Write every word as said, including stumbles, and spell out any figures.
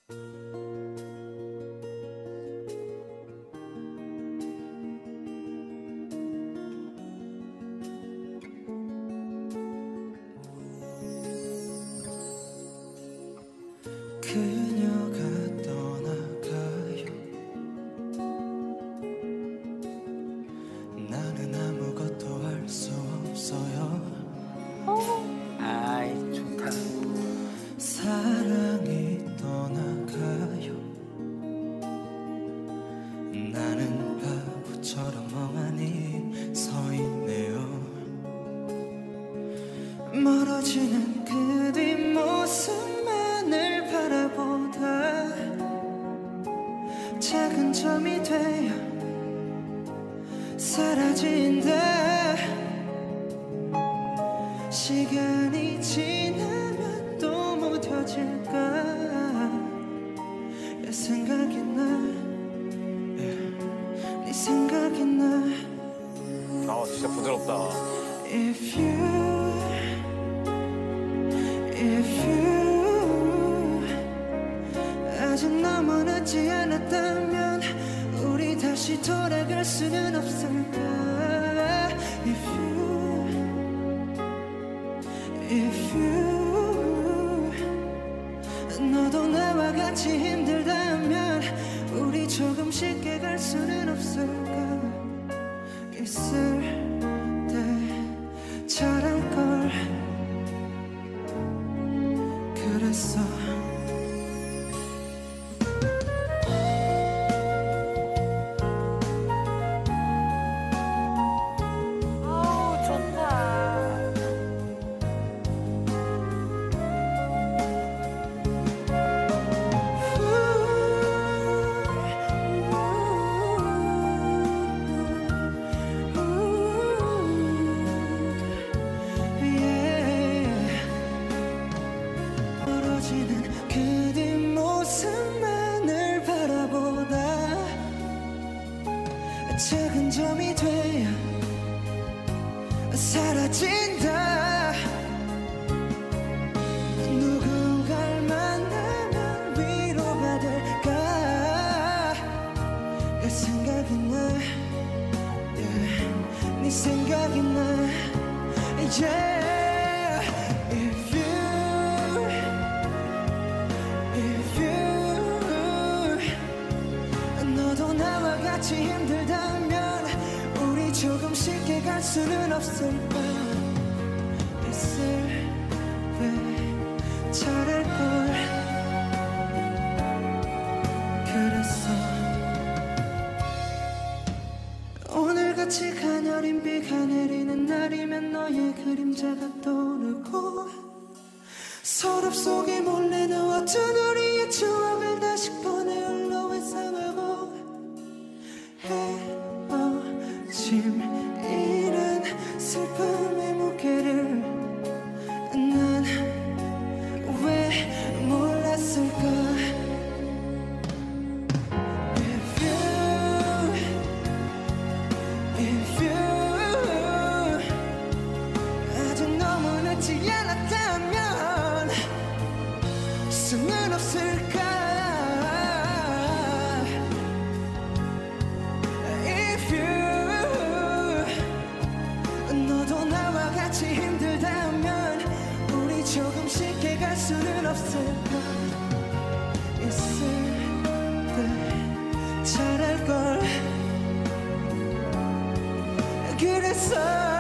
그녀가 떠나가요. 나는 아무것도 할 수 없어요. 아이 좋다. 사랑이 떠나가요. 나는 바보처럼 멍하니 서 있네요. 멀어지는 그 뒷모습만을 바라보다 작은 점이 되어 사라진다. 시간이 지나면 또 무뎌질까. 내 생각이 나, 네 생각이 나. 아 진짜 부드럽다. If you, if you 아직 너무 늦지 않았다면 우리 다시 돌아갈 수는 없을까. If you, if you 너도 나와 같이 힘들다면 우리 조금 쉽게 갈 수는 없을까. 있을 때 잘할걸 그랬어. 아우 좋다. 멀어지는 그 뒷모습만을 바라보다 작은 점이 되어 사라진다. 누군가를 만나면 위로가 될까. 내 생각이 나, yeah. 네 생각이 나, yeah. If you, if you 너도 나와 같이 힘들다면 우리 조금 쉽게 갈 수는 없을까. 있을 때 잘할걸 그랬어. 오늘같이 가녀린 비가 내리는 날이면 너의 그림자가 떠오르고 서랍 속에 몰래 넣어둔 우리의 추억을 다시 꺼내 흘러 회상하고 헤어짐 이란 슬픔의 무게를 난 왜 몰랐을까. If you, if you 아직 너무 늦지 않았다면 수는 없을까. If you 너도 나와 같이 힘들다면 우리 조금 쉽게 갈 수는 없을까. 있을 때 잘할걸 그랬어.